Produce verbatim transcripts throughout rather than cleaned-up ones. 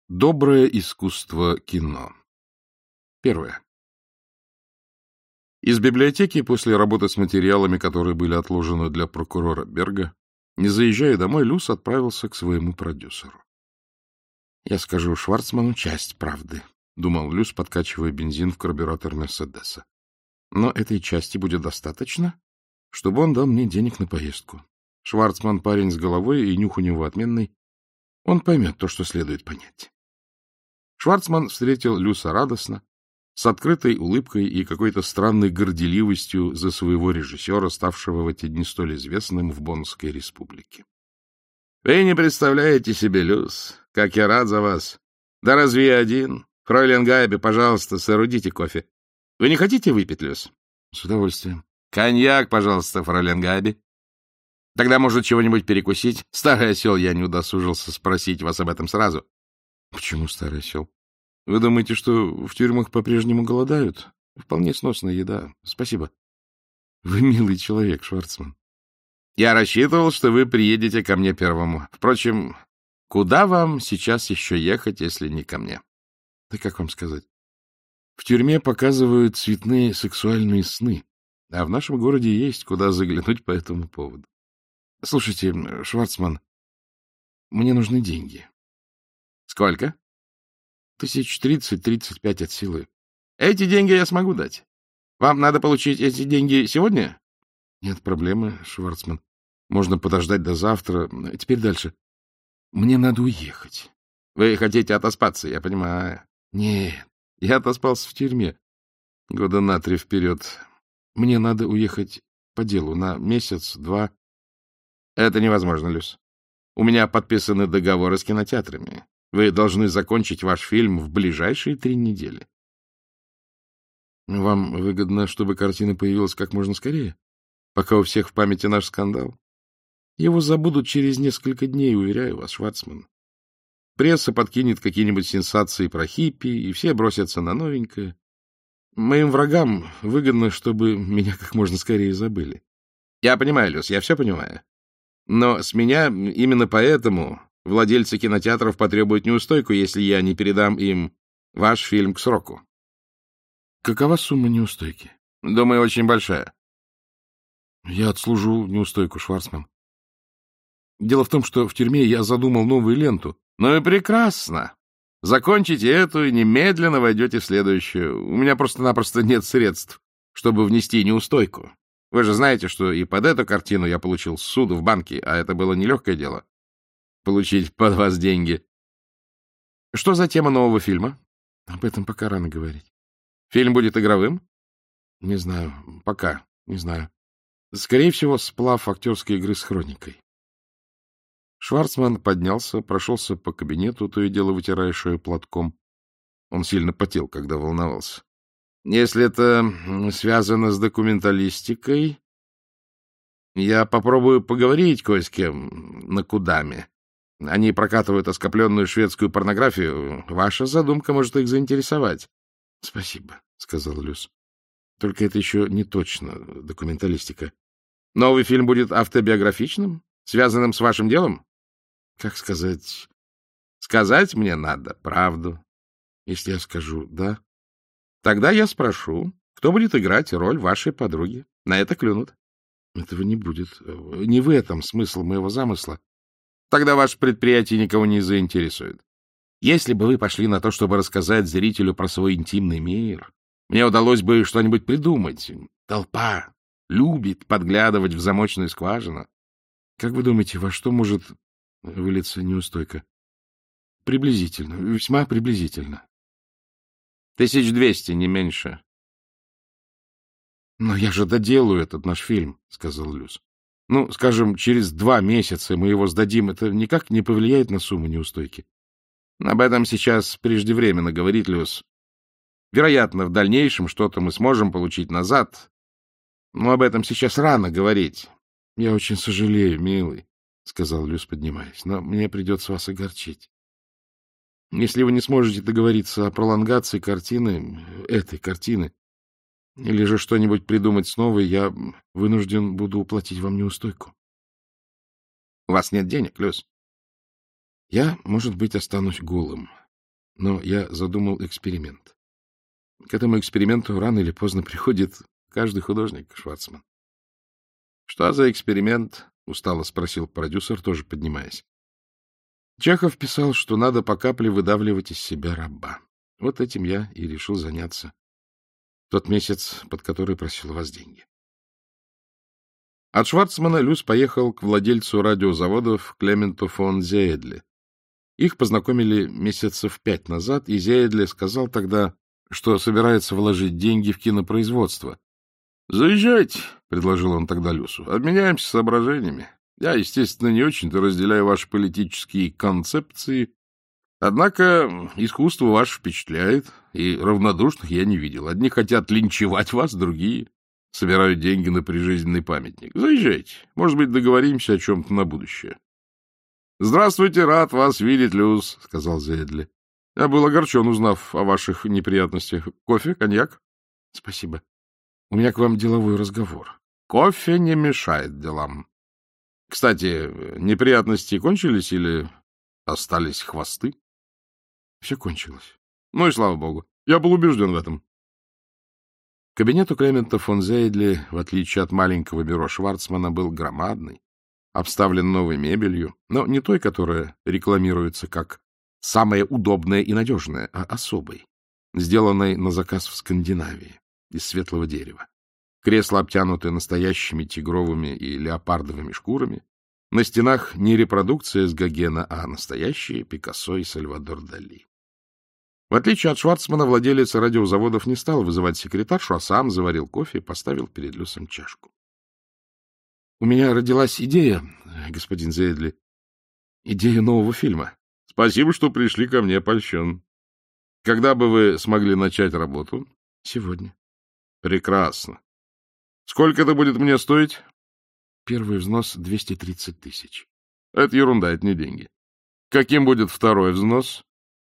Доброе искусство кино. Первое. Из библиотеки после работы с материалами, которые были отложены для прокурора Берга, не заезжая домой, Люс отправился к своему продюсеру. «Я скажу Шварцману часть правды», — думал Люс, подкачивая бензин в карбюратор Мерседеса. «Но этой части будет достаточно, чтобы он дал мне денег на поездку. Шварцман парень с головой, и нюх у него отменный. Он поймет то, что следует понять». Шварцман встретил Люса радостно, с открытой улыбкой и какой-то странной горделивостью за своего режиссера, ставшего в эти дни столь известным в Боннской республике. — Вы не представляете себе, Люс, как я рад за вас. Да разве я один? Фройлен Гайби, пожалуйста, соорудите кофе. Вы не хотите выпить, Люс? — С удовольствием. — Коньяк, пожалуйста, фройлен Гайби. Тогда, может, чего-нибудь перекусить? Старый осел, я не удосужился спросить вас об этом сразу. — Почему старый осел? Вы думаете, что в тюрьмах по-прежнему голодают? Вполне сносная еда. Спасибо. Вы милый человек, Шварцман. Я рассчитывал, что вы приедете ко мне первому. Впрочем, куда вам сейчас еще ехать, если не ко мне? Да как вам сказать? В тюрьме показывают цветные сексуальные сны, а в нашем городе есть куда заглянуть по этому поводу. Слушайте, Шварцман, мне нужны деньги. Сколько? Тысяч тридцать-тридцать пять от силы. Эти деньги я смогу дать. Вам надо получить эти деньги сегодня? Нет проблемы, Шварцман. Можно подождать до завтра. Теперь дальше. Мне надо уехать. Вы хотите отоспаться, я понимаю. Нет, я отоспался в тюрьме. Года на три вперед. Мне надо уехать по делу на месяц, два. Это невозможно, Люс. У меня подписаны договоры с кинотеатрами. Вы должны закончить ваш фильм в ближайшие три недели. Вам выгодно, чтобы картина появилась как можно скорее, пока у всех в памяти наш скандал? Его забудут через несколько дней, уверяю вас, Шварцман. Пресса подкинет какие-нибудь сенсации про хиппи, и все бросятся на новенькое. Моим врагам выгодно, чтобы меня как можно скорее забыли. Я понимаю, Люс, я все понимаю. Но с меня именно поэтому владельцы кинотеатров потребуют неустойку, если я не передам им ваш фильм к сроку. Какова сумма неустойки? Думаю, очень большая. Я отслужу неустойку, Шварцман. Дело в том, что в тюрьме я задумал новую ленту. Ну и прекрасно. Закончите эту и немедленно войдете в следующую. У меня просто-напросто нет средств, чтобы внести неустойку. Вы же знаете, что и под эту картину я получил суду в банке, а это было нелегкое дело. Получить под вас деньги. Что за тема нового фильма? Об этом пока рано говорить. Фильм будет игровым? Не знаю. Пока. Не знаю. Скорее всего, сплав актерской игры с хроникой. Шварцман поднялся, прошелся по кабинету, то и дело вытирая шею платком. Он сильно потел, когда волновался. Если это связано с документалистикой, я попробую поговорить кое с кем на Кудаме. Они прокатывают оскопленную шведскую порнографию. Ваша задумка может их заинтересовать. — Спасибо, — сказал Люс. — Только это еще не точно документалистика. — Новый фильм будет автобиографичным? Связанным с вашим делом? — Как сказать? — Сказать мне надо правду. Если я скажу «да», тогда я спрошу, кто будет играть роль вашей подруги. На это клюнут. — Этого не будет. Не в этом смысл моего замысла. Тогда ваше предприятие никого не заинтересует. Если бы вы пошли на то, чтобы рассказать зрителю про свой интимный мир, мне удалось бы что-нибудь придумать. Толпа любит подглядывать в замочную скважину. Как вы думаете, во что может вылиться неустойка? Приблизительно, весьма приблизительно. Тысяч двести, не меньше. Но я же доделаю этот наш фильм, сказал Люс. Ну, скажем, через два месяца мы его сдадим. Это никак не повлияет на сумму неустойки. Об этом сейчас преждевременно говорить, Люс. Вероятно, в дальнейшем что-то мы сможем получить назад, но об этом сейчас рано говорить. — Я очень сожалею, милый, — сказал Люс, поднимаясь, — но мне придется вас огорчить. Если вы не сможете договориться о пролонгации картины, этой картины, или же что-нибудь придумать снова, я вынужден буду уплатить вам неустойку. — У вас нет денег, Люс? — Я, может быть, останусь голым. Но я задумал эксперимент. К этому эксперименту рано или поздно приходит каждый художник, Шварцман. — Что за эксперимент? — устало спросил продюсер, тоже поднимаясь. Чехов писал, что надо по капле выдавливать из себя раба. Вот этим я и решил заняться. Тот месяц, под который просил у вас деньги. От Шварцмана Люс поехал к владельцу радиозаводов Клементу фон Зейдле. Их познакомили месяцев пять назад, и Зейдле сказал тогда, что собирается вложить деньги в кинопроизводство. — Заезжайте, — предложил он тогда Люсу, — обменяемся соображениями. Я, естественно, не очень-то разделяю ваши политические концепции, однако искусство ваше впечатляет, и равнодушных я не видел. Одни хотят линчевать вас, другие собирают деньги на прижизненный памятник. Заезжайте, может быть, договоримся о чем-то на будущее. — Здравствуйте, рад вас видеть, Люс, — сказал Зейдле. — Я был огорчен, узнав о ваших неприятностях. Кофе, коньяк? — Спасибо. У меня к вам деловой разговор. — Кофе не мешает делам. Кстати, неприятности кончились или остались хвосты? Все кончилось. Ну и слава богу. Я был убежден в этом. Кабинет у Клемента фон Зейдле, в отличие от маленького бюро Шварцмана, был громадный, обставлен новой мебелью, но не той, которая рекламируется как самая удобная и надежная, а особой, сделанной на заказ в Скандинавии, из светлого дерева. Кресла обтянуты настоящими тигровыми и леопардовыми шкурами. На стенах не репродукция с Гогена, а настоящие Пикассо и Сальвадор Дали. В отличие от Шварцмана, владелец радиозаводов не стал вызывать секретаршу, а сам заварил кофе и поставил перед Люсом чашку. — У меня родилась идея, господин Зейдле, идея нового фильма. — Спасибо, что пришли ко мне, польщен. Когда бы вы смогли начать работу? — Сегодня. — Прекрасно. Сколько это будет мне стоить? Первый взнос — двести тридцать тысяч. Это ерунда, это не деньги. Каким будет второй взнос?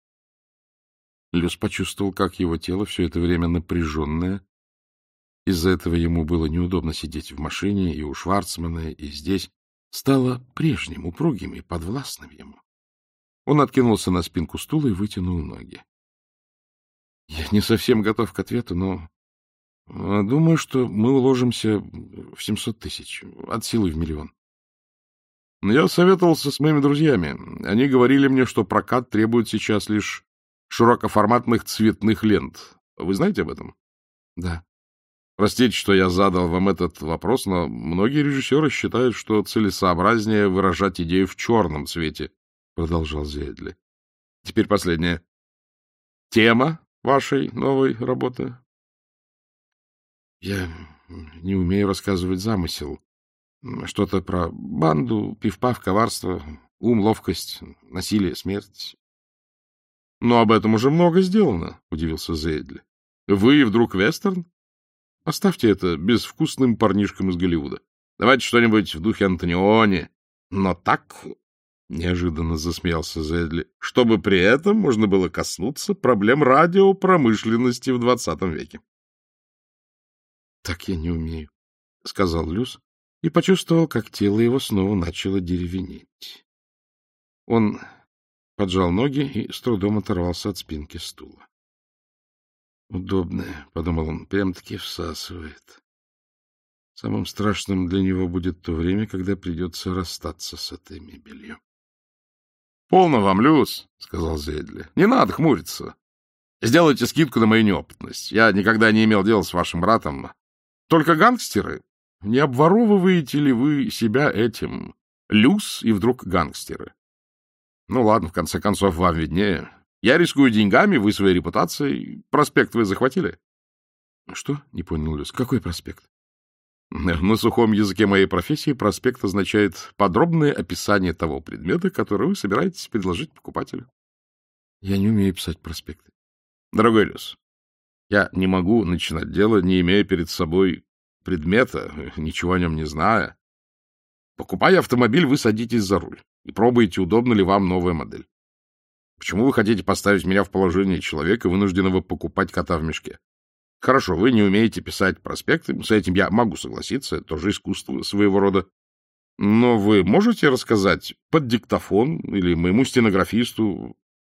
Люс почувствовал, как его тело все это время напряженное. Из-за этого ему было неудобно сидеть в машине и у Шварцмана, и здесь. Стало прежним, упругим и подвластным ему. Он откинулся на спинку стула и вытянул ноги. — Я не совсем готов к ответу, но... Думаю, что мы уложимся в семьсот тысяч, от силы в миллион. Я советовался с моими друзьями. Они говорили мне, что прокат требует сейчас лишь широкоформатных цветных лент. Вы знаете об этом? Да. Простите, что я задал вам этот вопрос, но многие режиссеры считают, что целесообразнее выражать идею в черном цвете, продолжал Зейдле. Теперь последнее. Тема вашей новой работы? Я не умею рассказывать замысел. Что-то про банду, пиф-паф, коварство, ум, ловкость, насилие, смерть. — Но об этом уже много сделано, — удивился Зейдле. — Вы вдруг вестерн? Оставьте это безвкусным парнишкам из Голливуда. Давайте что-нибудь в духе Антониони. Но так, — неожиданно засмеялся Зейдле, — чтобы при этом можно было коснуться проблем радиопромышленности в двадцатом веке. — Так я не умею, — сказал Люс и почувствовал, как тело его снова начало деревенеть. Он поджал ноги и с трудом оторвался от спинки стула. — Удобное, — подумал он, — прям-таки всасывает. Самым страшным для него будет то время, когда придется расстаться с этой мебелью. — Полно вам, Люс, — сказал Зейдле. — Не надо хмуриться. Сделайте скидку на мою неопытность. Я никогда не имел дела с вашим братом. Только гангстеры. Не обворовываете ли вы себя этим? Люс и вдруг гангстеры. Ну ладно, в конце концов, вам виднее. Я рискую деньгами, вы своей репутацией. Проспект вы захватили? Что? Не понял Люс. Какой проспект? На сухом языке моей профессии проспект означает подробное описание того предмета, который вы собираетесь предложить покупателю. Я не умею писать проспекты. Дорогой Люс, я не могу начинать дело, не имея перед собой предмета, ничего о нем не зная. Покупая автомобиль, вы садитесь за руль и пробуете, удобна ли вам новая модель. Почему вы хотите поставить меня в положение человека, вынужденного покупать кота в мешке? Хорошо, вы не умеете писать проспекты, с этим я могу согласиться, это тоже искусство своего рода. Но вы можете рассказать под диктофон или моему стенографисту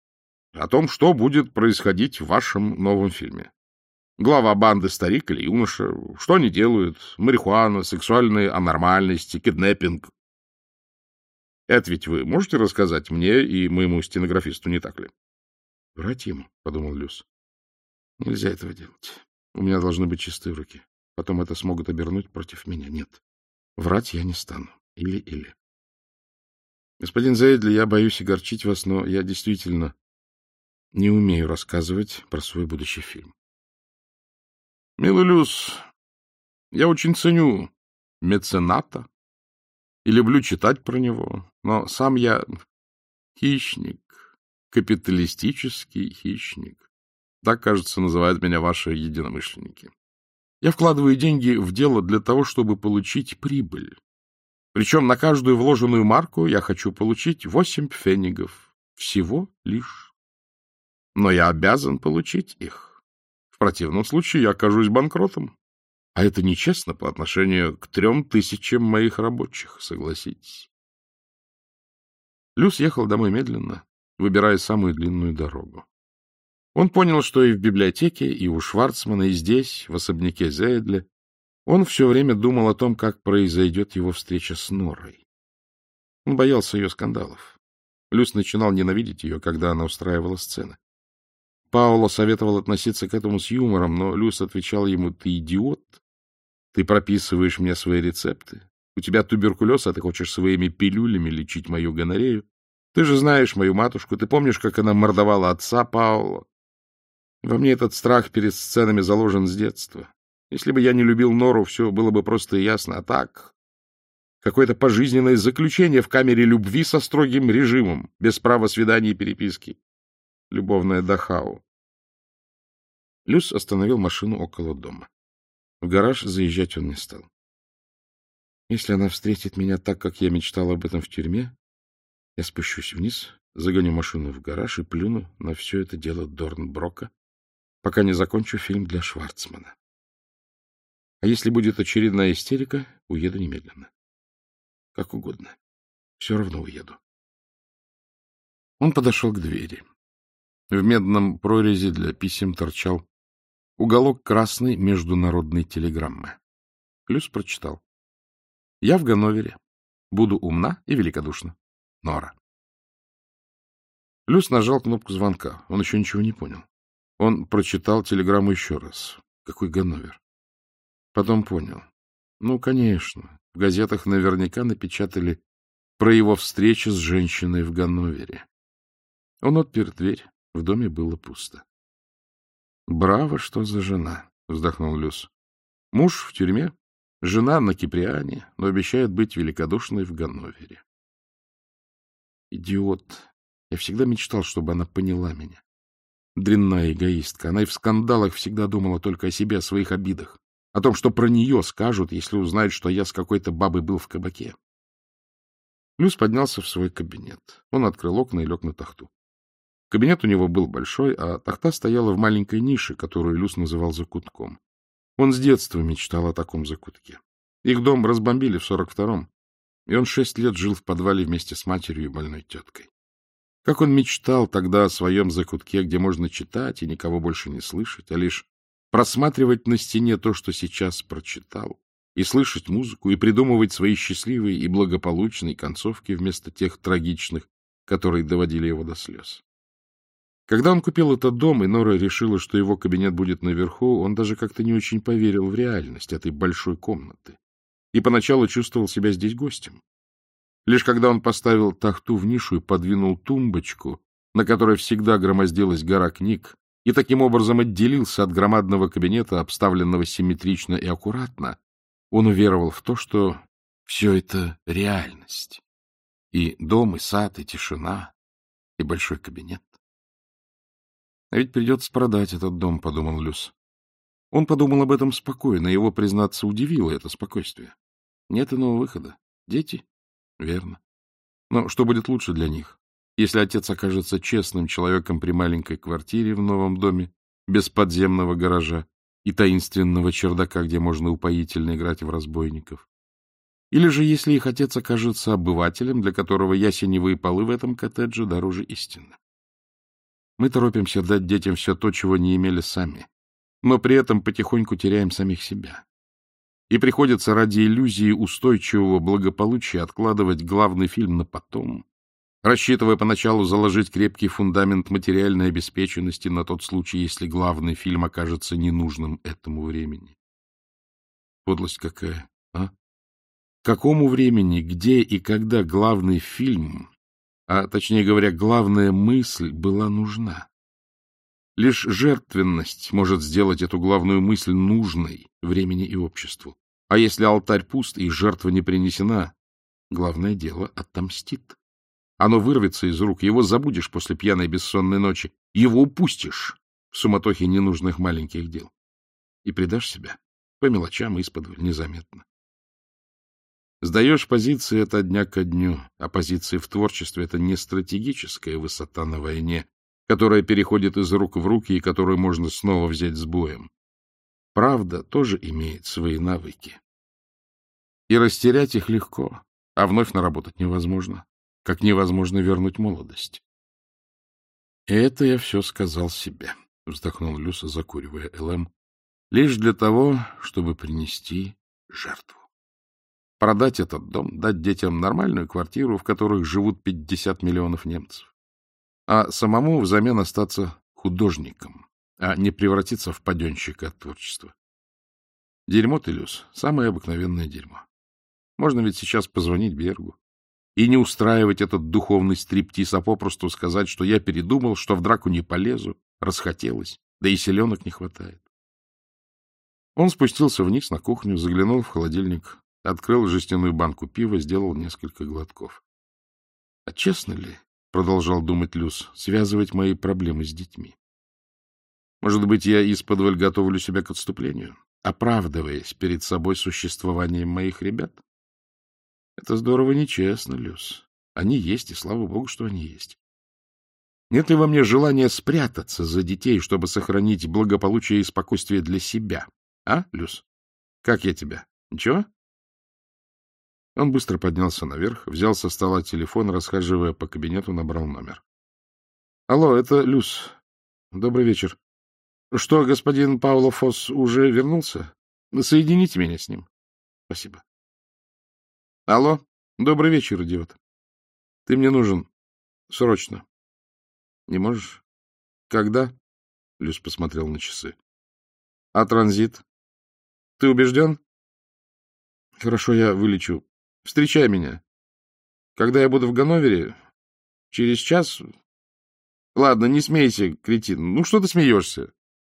о том, что будет происходить в вашем новом фильме. Глава банды старик или юноша, что они делают, марихуана, сексуальные анормальности, киднеппинг. Это ведь вы можете рассказать мне и моему стенографисту, не так ли? — Врать ему, — подумал Люс. — Нельзя этого делать. У меня должны быть чистые руки. Потом это смогут обернуть против меня. Нет, врать я не стану. Или-или. Господин Зейдли, я боюсь огорчить вас, но я действительно не умею рассказывать про свой будущий фильм. Милый Люс, я очень ценю мецената и люблю читать про него, но сам я хищник, капиталистический хищник. Так, кажется, называют меня ваши единомышленники. Я вкладываю деньги в дело для того, чтобы получить прибыль. Причем на каждую вложенную марку я хочу получить восемь пфенигов. Всего лишь. Но я обязан получить их. В противном случае я окажусь банкротом. А это нечестно по отношению к трем тысячам моих рабочих, согласитесь. Люс ехал домой медленно, выбирая самую длинную дорогу. Он понял, что и в библиотеке, и у Шварцмана, и здесь, в особняке Зейдля, он все время думал о том, как произойдет его встреча с Норой. Он боялся ее скандалов. Люс начинал ненавидеть ее, когда она устраивала сцены. Пауло советовал относиться к этому с юмором, но Люс отвечал ему: «Ты идиот, ты прописываешь мне свои рецепты. У тебя туберкулез, а ты хочешь своими пилюлями лечить мою гонорею. Ты же знаешь мою матушку, ты помнишь, как она мордовала отца Пауло? Во мне этот страх перед сценами заложен с детства. Если бы я не любил Нору, все было бы просто и ясно. А так, какое-то пожизненное заключение в камере любви со строгим режимом, без права свиданий и переписки. Любовная Дахау». Люс остановил машину около дома. В гараж заезжать он не стал. Если она встретит меня так, как я мечтал об этом в тюрьме, я спущусь вниз, загоню машину в гараж и плюну на все это дело Дорнброка, пока не закончу фильм для Шварцмана. А если будет очередная истерика, уеду немедленно. Как угодно. Все равно уеду. Он подошел к двери. В медном прорези для писем торчал уголок красной международной телеграммы. Люс прочитал: «Я в Ганновере. Буду умна и великодушна. Нора». Люс нажал кнопку звонка. Он еще ничего не понял. Он прочитал телеграмму еще раз. Какой Ганновер? Потом понял. Ну, конечно, в газетах наверняка напечатали про его встречу с женщиной в Ганновере. Он отпер дверь. В доме было пусто. «Браво, что за жена!» — вздохнул Люс. «Муж в тюрьме, жена на Киприане, но обещает быть великодушной в Ганновере». Идиот! Я всегда мечтал, чтобы она поняла меня. Дрянная эгоистка. Она и в скандалах всегда думала только о себе, о своих обидах. О том, что про нее скажут, если узнают, что я с какой-то бабой был в кабаке. Люс поднялся в свой кабинет. Он открыл окна и лег на тахту. Кабинет у него был большой, а тахта стояла в маленькой нише, которую Люс называл закутком. Он с детства мечтал о таком закутке. Их дом разбомбили в сорок втором, и он шесть лет жил в подвале вместе с матерью и больной теткой. Как он мечтал тогда о своем закутке, где можно читать и никого больше не слышать, а лишь просматривать на стене то, что сейчас прочитал, и слышать музыку, и придумывать свои счастливые и благополучные концовки вместо тех трагичных, которые доводили его до слез. Когда он купил этот дом, и Нора решила, что его кабинет будет наверху, он даже как-то не очень поверил в реальность этой большой комнаты и поначалу чувствовал себя здесь гостем. Лишь когда он поставил тахту в нишу и подвинул тумбочку, на которой всегда громоздилась гора книг, и таким образом отделился от громадного кабинета, обставленного симметрично и аккуратно, он уверовал в то, что все это реальность. И дом, и сад, и тишина, и большой кабинет. — А ведь придется продать этот дом, — подумал Люс. Он подумал об этом спокойно, его, признаться, удивило это спокойствие. Нет иного выхода. Дети? Верно. Но что будет лучше для них? Если отец окажется честным человеком при маленькой квартире в новом доме, без подземного гаража и таинственного чердака, где можно упоительно играть в разбойников. Или же если их отец окажется обывателем, для которого ясеневые полы в этом коттедже дороже истины. Мы торопимся дать детям все то, чего не имели сами, но при этом потихоньку теряем самих себя. И приходится ради иллюзии устойчивого благополучия откладывать главный фильм на потом, рассчитывая поначалу заложить крепкий фундамент материальной обеспеченности на тот случай, если главный фильм окажется ненужным этому времени. Подлость какая, а? Какому времени, где и когда главный фильм, а точнее говоря, главная мысль была нужна? Лишь жертвенность может сделать эту главную мысль нужной времени и обществу. А если алтарь пуст и жертва не принесена, главное дело отомстит. Оно вырвется из рук, его забудешь после пьяной бессонной ночи, его упустишь в суматохе ненужных маленьких дел. И предашь себя по мелочам исподволь, незаметно. Сдаешь позиции — это дня ко дню, а позиции в творчестве — это не стратегическая высота на войне, которая переходит из рук в руки и которую можно снова взять с боем. Правда тоже имеет свои навыки. И растерять их легко, а вновь наработать невозможно, как невозможно вернуть молодость. И это я все сказал себе, — вздохнул Люс, закуривая ЛМ, — лишь для того, чтобы принести жертву. Продать этот дом, дать детям нормальную квартиру, в которых живут пятьдесят миллионов немцев, а самому взамен остаться художником, а не превратиться в паденщика от творчества. Дерьмо ты, Люс, самое обыкновенное дерьмо. Можно ведь сейчас позвонить Бергу и не устраивать этот духовный стриптиз, а попросту сказать, что я передумал, что в драку не полезу, расхотелось, да и селенок не хватает. Он спустился вниз на кухню, заглянул в холодильник, открыл жестяную банку пива, сделал несколько глотков. А честно ли, — продолжал думать Люс, — связывать мои проблемы с детьми? Может быть, я исподволь готовлю себя к отступлению, оправдываясь перед собой существованием моих ребят? Это здорово нечестно, Люс. Они есть, и слава богу, что они есть. Нет ли во мне желания спрятаться за детей, чтобы сохранить благополучие и спокойствие для себя? А, Люс? Как я тебя? Ничего? Он быстро поднялся наверх, взял со стола телефон, расхаживая по кабинету, набрал номер. — Алло, это Люс. Добрый вечер. Что, господин Пауло Фосс уже вернулся? Соедините меня с ним. Спасибо. — Алло, добрый вечер, идиот. Ты мне нужен. Срочно. — Не можешь? — Когда? — Люс посмотрел на часы. — А транзит? Ты убежден? — Хорошо, я вылечу. Встречай меня. Когда я буду в Ганновере? Через час? Ладно, не смейся, кретин. Ну, что ты смеешься?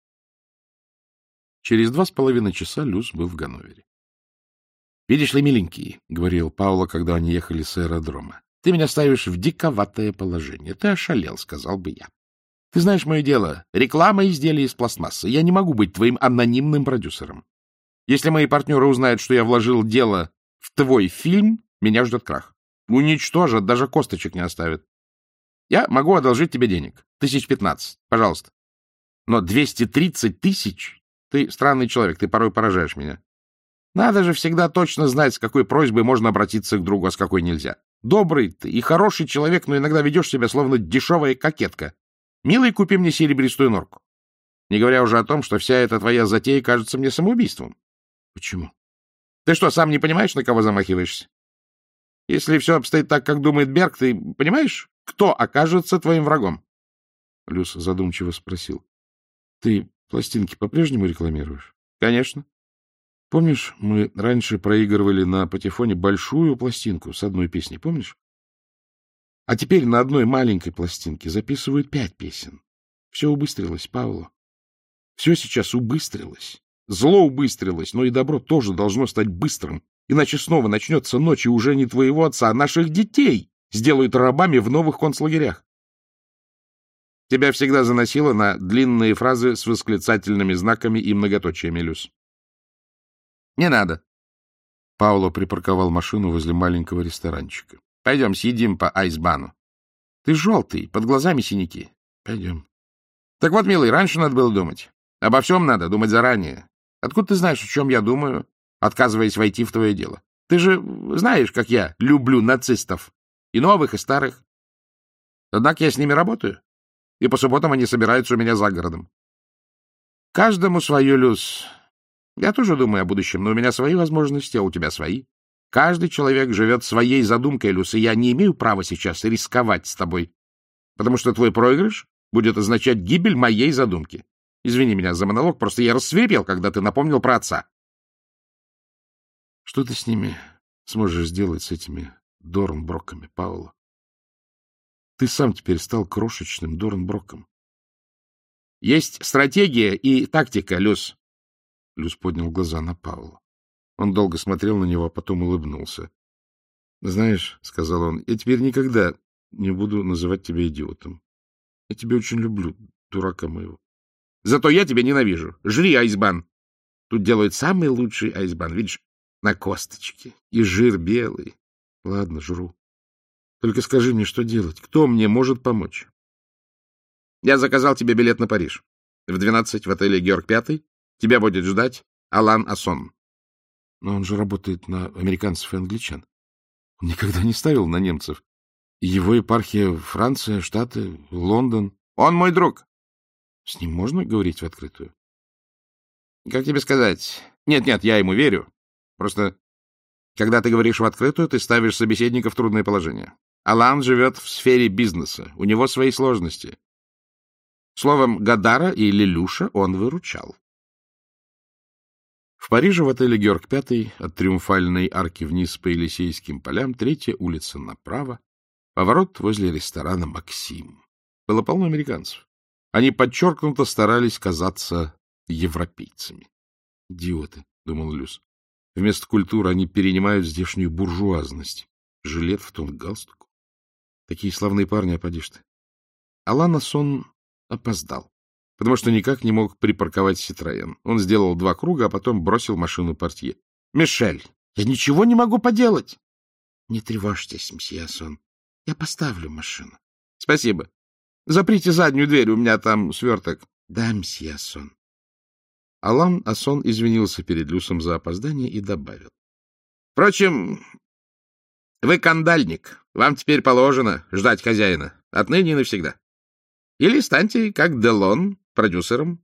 Через два с половиной часа Люс был в Ганновере. — Видишь ли, миленький, — говорил Пауло, когда они ехали с аэродрома, — ты меня ставишь в диковатое положение. Ты ошалел, сказал бы я. Ты знаешь мое дело. Реклама изделий из пластмассы. Я не могу быть твоим анонимным продюсером. Если мои партнеры узнают, что я вложил дело в твой фильм, меня ждет крах. Уничтожат, даже косточек не оставят. Я могу одолжить тебе денег. Тысяч пятнадцать, пожалуйста. Но двести тридцать тысяч? Ты странный человек, ты порой поражаешь меня. Надо же всегда точно знать, с какой просьбой можно обратиться к другу, а с какой нельзя. Добрый ты и хороший человек, но иногда ведешь себя словно дешевая кокетка. Милый, купи мне серебристую норку. Не говоря уже о том, что вся эта твоя затея кажется мне самоубийством. Почему? Ты что, сам не понимаешь, на кого замахиваешься? Если все обстоит так, как думает Берг, ты понимаешь, кто окажется твоим врагом? Люс задумчиво спросил. — Ты пластинки по-прежнему рекламируешь? — Конечно. Помнишь, мы раньше проигрывали на патефоне большую пластинку с одной песней, помнишь? А теперь на одной маленькой пластинке записывают пять песен. Все убыстрилось, Пауло. Все сейчас убыстрилось. Зло убыстрилось, но и добро тоже должно стать быстрым. Иначе снова начнется ночь, и уже не твоего отца, а наших детей сделают рабами в новых концлагерях. Тебя всегда заносило на длинные фразы с восклицательными знаками и многоточиями, Люс. Не надо. Пауло припарковал машину возле маленького ресторанчика. Пойдем, съедим по айсбану. Ты желтый, под глазами синяки. Пойдем. Так вот, милый, раньше надо было думать. Обо всем надо думать заранее. Откуда ты знаешь, о чем я думаю, отказываясь войти в твое дело? Ты же знаешь, как я люблю нацистов. И новых, и старых. Однако я с ними работаю. и по субботам они собираются у меня за городом. Каждому свое, Люс. Я тоже думаю о будущем, но у меня свои возможности, а у тебя свои. Каждый человек живет своей задумкой, Люс, и я не имею права сейчас рисковать с тобой, потому что твой проигрыш будет означать гибель моей задумки. Извини меня за монолог, просто я рассвирепел, когда ты напомнил про отца. Что ты с ними сможешь сделать, с этими Дорнброками, Пауэлл? Ты сам теперь стал крошечным Дорнброком. Есть стратегия и тактика, Люс. Люс поднял глаза на Пауэлла. Он долго смотрел на него, а потом улыбнулся. — Знаешь, — сказал он, — я теперь никогда не буду называть тебя идиотом. Я тебя очень люблю, дурака моего. — Зато я тебя ненавижу. Жри айсбан. Тут делают самый лучший айсбан, видишь, на косточке. И жир белый. Ладно, жру. Только скажи мне, что делать? Кто мне может помочь? Я заказал тебе билет на Париж. В двенадцать в отеле Георг Пятый. Тебя будет ждать Алан Ассон. Но он же работает на американцев и англичан. Он никогда не ставил на немцев. Его епархия — Франция, Штаты, Лондон. Он мой друг. С ним можно говорить в открытую? Как тебе сказать? Нет-нет, я ему верю. Просто, когда ты говоришь в открытую, ты ставишь собеседника в трудное положение. Алан живет в сфере бизнеса. У него свои сложности. Словом, Гадара и Лелюша он выручал. В Париже в отеле Георг Пятый от Триумфальной арки вниз по Елисейским полям, третья улица направо, поворот возле ресторана «Максим». Было полно американцев. Они подчеркнуто старались казаться европейцами. «Идиоты», — думал Люс. «Вместо культуры они перенимают здешнюю буржуазность. Жилет в тон галстуку. Такие славные парни, а поди ж ты». Алан Ассон опоздал, потому что никак не мог припарковать Ситроен. Он сделал два круга, а потом бросил машину портье. — Мишель, я ничего не могу поделать. — Не тревожьтесь, мсье Ассон. Я поставлю машину. — Спасибо. Заприте заднюю дверь, у меня там сверток. — Да, мсье Ассон. Алан Ассон извинился перед Люсом за опоздание и добавил. — Впрочем, вы кандальник. Вам теперь положено ждать хозяина. Отныне и навсегда. Или станьте, как Делон, продюсером.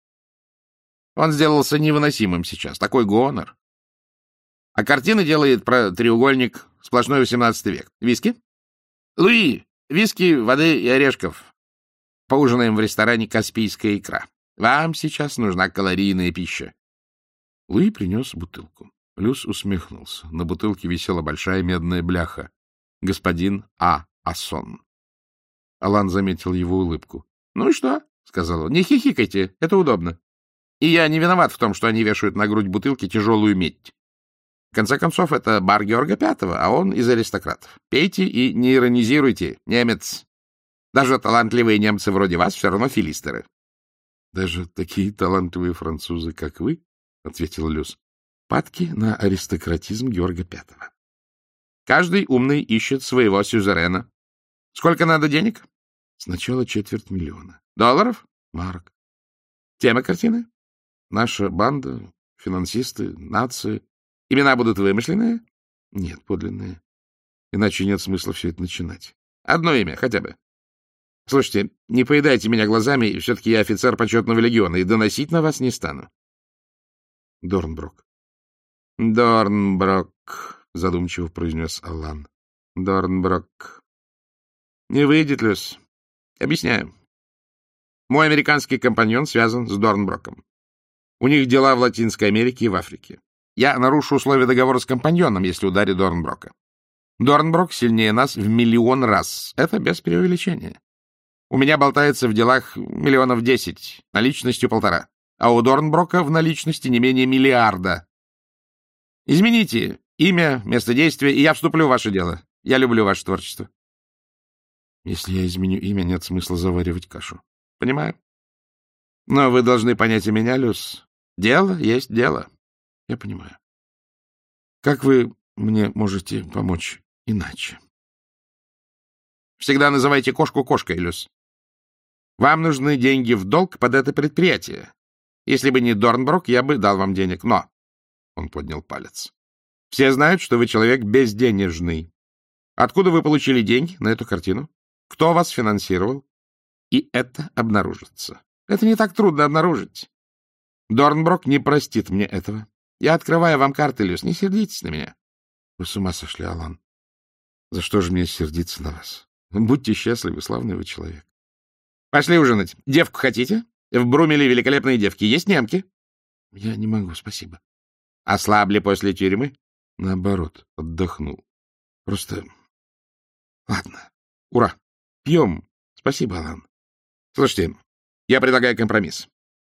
Он сделался невыносимым сейчас. Такой гонор. А картина делает про треугольник сплошной восемнадцатый век. Виски? Луи, виски, воды и орешков. Поужинаем в ресторане «Каспийская икра». Вам сейчас нужна калорийная пища. Луи принес бутылку. Люс усмехнулся. На бутылке висела большая медная бляха. Господин А. Ассон. Алан заметил его улыбку. — Ну и что? — сказал он. — Не хихикайте, это удобно. И я не виноват в том, что они вешают на грудь бутылки тяжелую медь. В конце концов, это бар Георга Пятого, а он из аристократов. Пейте и не иронизируйте, немец. Даже талантливые немцы вроде вас все равно филистеры. — Даже такие талантливые французы, как вы, — ответил Люс, — падки на аристократизм Георга Пятого. Каждый умный ищет своего сюзерена. Сколько надо денег? Сначала четверть миллиона. Долларов? Марок. Тема картины? Наша банда, финансисты, нации. Имена будут вымышленные? Нет, подлинные. Иначе нет смысла все это начинать. Одно имя, хотя бы. Слушайте, не поедайте меня глазами, все-таки я офицер почетного легиона, и доносить на вас не стану. Дорнброк. Дорнброк, задумчиво произнес Алан. Дорнброк. Не выйдет, Люс. Объясняю. Мой американский компаньон связан с Дорнброком. У них дела в Латинской Америке и в Африке. Я нарушу условия договора с компаньоном, если ударю Дорнброка. Дорнброк сильнее нас в миллион раз. Это без преувеличения. У меня болтается в делах миллионов десять, наличностью полтора. А у Дорнброка в наличности не менее миллиарда. Измените имя, место действия, и я вступлю в ваше дело. Я люблю ваше творчество. Если я изменю имя, нет смысла заваривать кашу. Понимаю. Но вы должны понять и меня, Люс. Дело есть дело. Я понимаю. Как вы мне можете помочь иначе? Всегда называйте кошку кошкой, Люс. Вам нужны деньги в долг под это предприятие. Если бы не Дорнброк, я бы дал вам денег, но... Он поднял палец. Все знают, что вы человек безденежный. Откуда вы получили деньги на эту картину? Кто вас финансировал? и это обнаружится. Это не так трудно обнаружить. Дорнброк не простит мне этого. Я открываю вам карты, Люс, не сердитесь на меня. Вы с ума сошли, Алан. За что же мне сердиться на вас? Будьте счастливы, славный вы человек. Пошли ужинать. Девку хотите? В Брумеле великолепные девки. Есть немки? Я не могу, спасибо. Ослабли после тюрьмы? Наоборот, отдохнул. Просто... Ладно. Ура. Пьем. Спасибо, Алан. Слушайте, я предлагаю компромисс.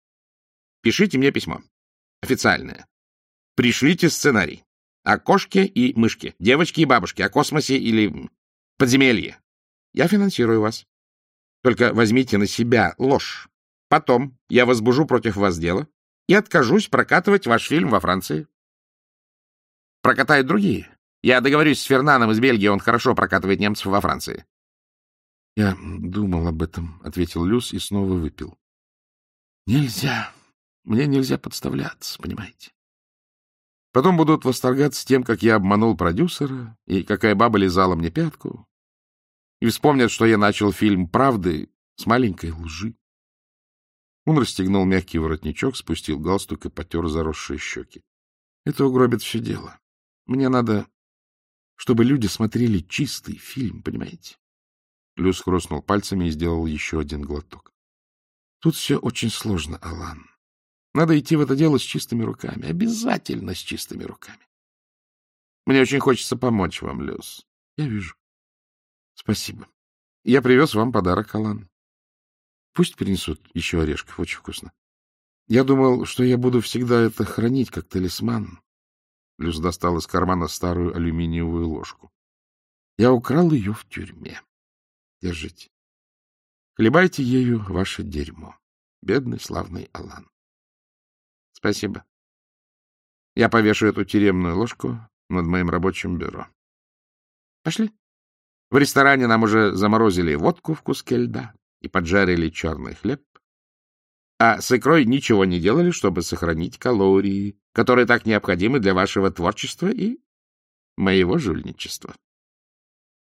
Пишите мне письмо. Официальное. Пришлите сценарий. О кошке и мышке, девочке и бабушке, о космосе или подземелье. Я финансирую вас. Только возьмите на себя ложь. Потом я возбужу против вас дело и откажусь прокатывать ваш фильм во Франции. Прокатают другие. Я договорюсь с Фернаном из Бельгии, он хорошо прокатывает немцев во Франции. — Я думал об этом, — ответил Люс и снова выпил. — Нельзя. Мне нельзя подставляться, понимаете? Потом будут восторгаться тем, как я обманул продюсера, и какая баба лизала мне пятку. И вспомнят, что я начал фильм «Правды» с маленькой лжи. Он расстегнул мягкий воротничок, спустил галстук и потер заросшие щеки. Это угробит все дело. Мне надо, чтобы люди смотрели чистый фильм, понимаете? Люс хрустнул пальцами и сделал еще один глоток. Тут все очень сложно, Алан. Надо идти в это дело с чистыми руками. Обязательно с чистыми руками. Мне очень хочется помочь вам, Люс. Я вижу. Спасибо. Я привез вам подарок, Алан. Пусть принесут еще орешков. Очень вкусно. Я думал, что я буду всегда это хранить, как талисман. Люс достал из кармана старую алюминиевую ложку. Я украл ее в тюрьме. Держите. Хлебайте ею ваше дерьмо. Бедный славный Алан. Спасибо. Я повешу эту тюремную ложку над моим рабочим бюро. Пошли. В ресторане нам уже заморозили водку в куске льда и поджарили черный хлеб. А с икрой ничего не делали, чтобы сохранить калории, которые так необходимы для вашего творчества и моего жульничества.